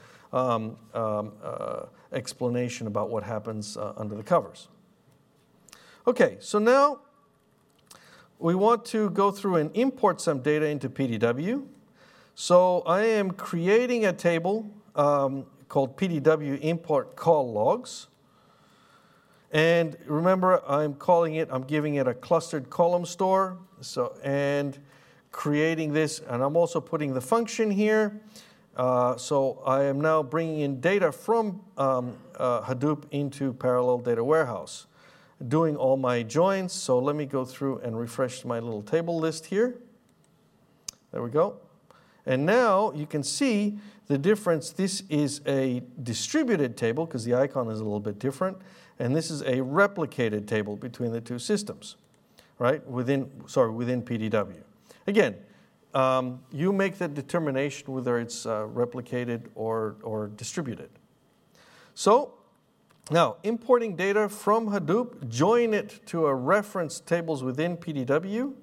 explanation about what happens under the covers. Okay, so now we want to go through and import some data into PDW. So I am creating a table called PDW import call logs. And remember, I'm giving it a clustered column store. So, and creating this, and I'm also putting the function here. So I am now bringing in data from Hadoop into Parallel Data Warehouse, doing all my joins. So let me go through and refresh my little table list here. There we go. And now you can see the difference. This is a distributed table because the icon is a little bit different. And this is a replicated table between the two systems, right? Within PDW. Again, you make the determination whether it's replicated or distributed. So now, importing data from Hadoop, join it to a reference tables within PDW.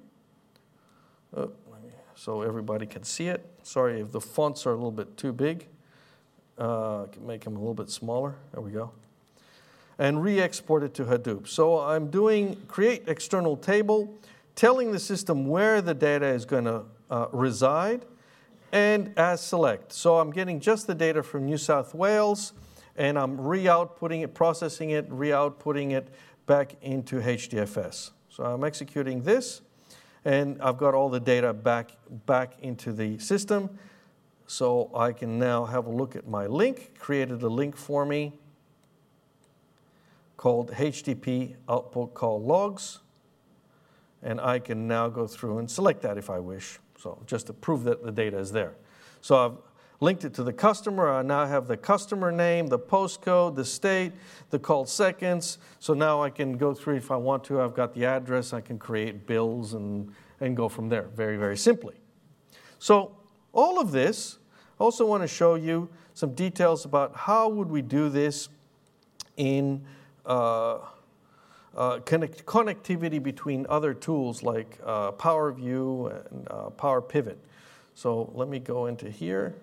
So everybody can see it. Sorry if the fonts are a little bit too big. I can make them a little bit smaller. There we go. And re-export it to Hadoop. So I'm doing create external table, telling the system where the data is going to reside, and as select. So I'm getting just the data from New South Wales, and I'm re-outputting it, processing it, re-outputting it back into HDFS. So I'm executing this, and I've got all the data back into the system. So I can now have a look at my link, created a link for me called HTTP output call logs. And I can now go through and select that if I wish. So just to prove that the data is there. So I've linked it to the customer. I now have the customer name, the postcode, the state, the call seconds. So now I can go through if I want to. I've got the address. I can create bills and go from there very, very simply. So all of this, I also want to show you some details about how would we do this in connectivity between other tools like Power View and Power Pivot. So let me go into here.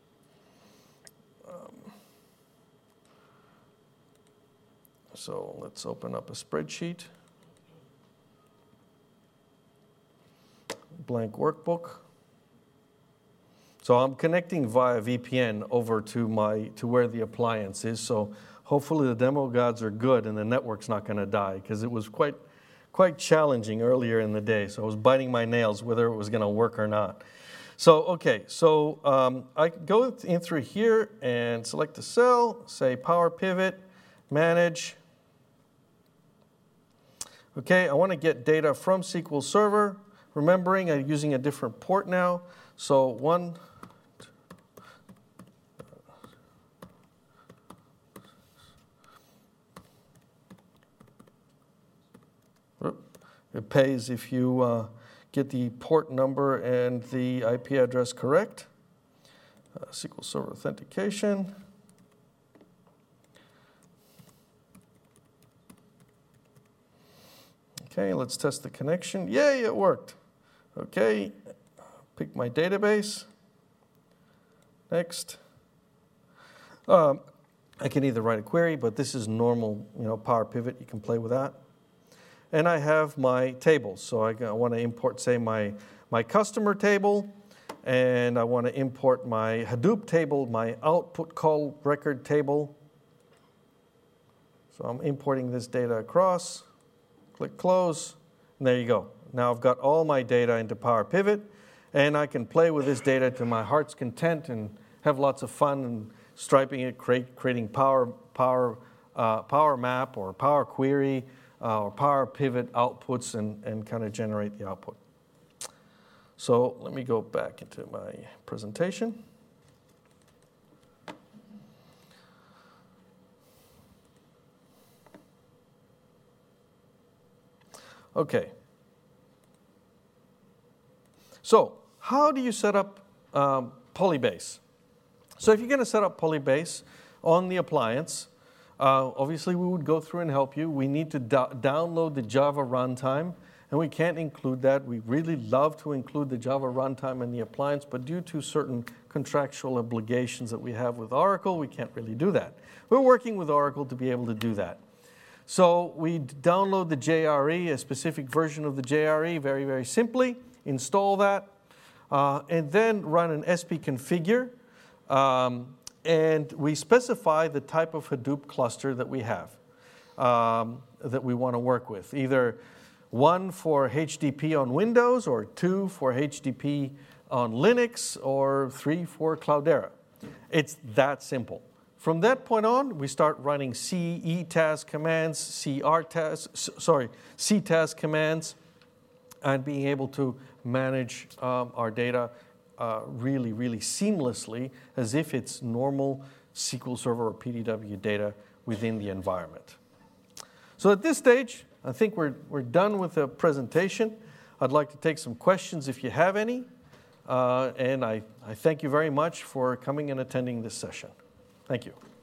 So let's open up a spreadsheet. Blank workbook. So I'm connecting via VPN over to where the appliance is. So hopefully the demo gods are good and the network's not going to die, because it was quite challenging earlier in the day. So I was biting my nails whether it was going to work or not. So okay, so I go in through here and select a cell, say Power Pivot, Manage. Okay, I want to get data from SQL Server. Remembering I'm using a different port now. So it pays if you get the port number and the IP address correct. SQL Server authentication. Okay, let's test the connection. Yay, it worked. Okay, pick my database. Next. I can either write a query, but this is normal, Power Pivot. You can play with that. And I have my tables. So I want to import, say, my customer table, and I want to import my Hadoop table, my output call record table. So I'm importing this data across. Click Close, and there you go. Now I've got all my data into Power Pivot, and I can play with this data to my heart's content and have lots of fun and striping it, creating Power Map or Power Query or Power Pivot outputs and kind of generate the output. So let me go back into my presentation. Okay. So how do you set up Polybase? So if you're going to set up Polybase on the appliance, obviously we would go through and help you. We need to download the Java runtime, and we can't include that. We really love to include the Java runtime in the appliance, but due to certain contractual obligations that we have with Oracle, we can't really do that. We're working with Oracle to be able to do that. So we download the JRE, a specific version of the JRE, very, very simply. Install that, and then run an spconfigure. And we specify the type of Hadoop cluster that we have, that we want to work with. Either 1 for HDP on Windows, or 2 for HDP on Linux, or 3 for Cloudera. It's that simple. From that point on, we start running CETAS commands, CTAS commands, and being able to manage our data really, really seamlessly, as if it's normal SQL Server or PDW data within the environment. So at this stage, I think we're done with the presentation. I'd like to take some questions if you have any. And I thank you very much for coming and attending this session. Thank you.